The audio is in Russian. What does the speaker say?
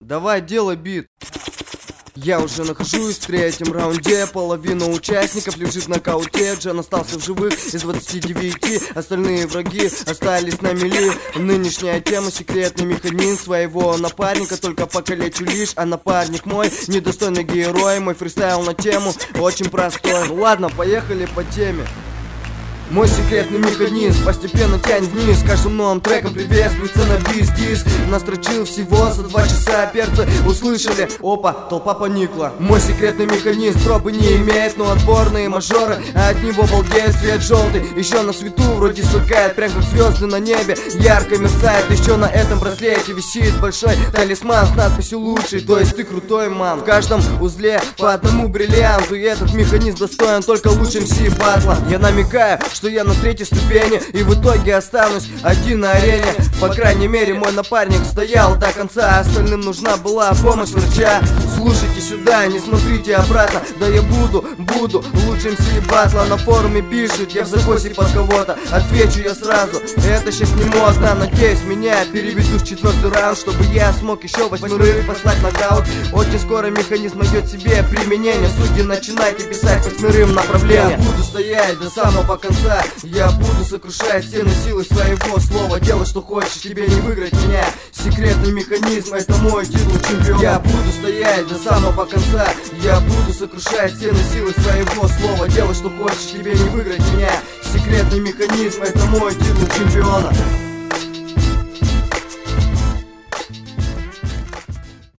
Давай, делай бит. Я уже нахожусь в третьем раунде. Половина участников лежит в нокауте. Джан остался в живых из 29. Остальные враги остались на мели. Нынешняя тема — секретный механизм своего напарника. Только покалечу лишь, а напарник мой недостойный герой. Мой фристайл на тему очень простой. Ну ладно, поехали по теме. Мой секретный механизм постепенно тянет вниз. Каждым новым треком приветствуется на бис-диск. Настрочил всего за 2 часа, перцы услышали. Опа, толпа поникла. Мой секретный механизм пробы не имеет, но отборные мажоры, а от него балдеет свет желтый. Еще на свету вроде сверкает, прям как звезды на небе. Ярко мерцает, еще на этом браслете висит большой талисман с надписью «Лучший», то есть ты крутой, ман. В каждом узле по одному бриллианту, и этот механизм достоин только лучшим MC батла. Я намекаю, что я на 3-й ступени, и в итоге останусь один на арене. По крайней мере, мой напарник стоял до конца, остальным нужна была помощь врача. Слушайте сюда, не смотрите обратно. Да я буду лучшим MC батла. На форуме пишут, я в закосе под кого-то. Отвечу я сразу, это сейчас не модно. Надеюсь, меня переведут в 4-й раунд, чтобы я смог еще 8 послать нокаут. Очень скоро механизм найдет себе применение. Судьи, начинайте писать 8 направления. Я буду стоять до самого конца. Я буду сокрушать стены силы своего слова. Делай, что хочешь, тебе не выиграть меня. Секретный механизм — это мой титул чемпиона. Я буду стоять до самого конца. Я буду сокрушать стены силы своего слова. Делай, что хочешь, тебе не выиграть меня. Секретный механизм — это мой титул чемпиона.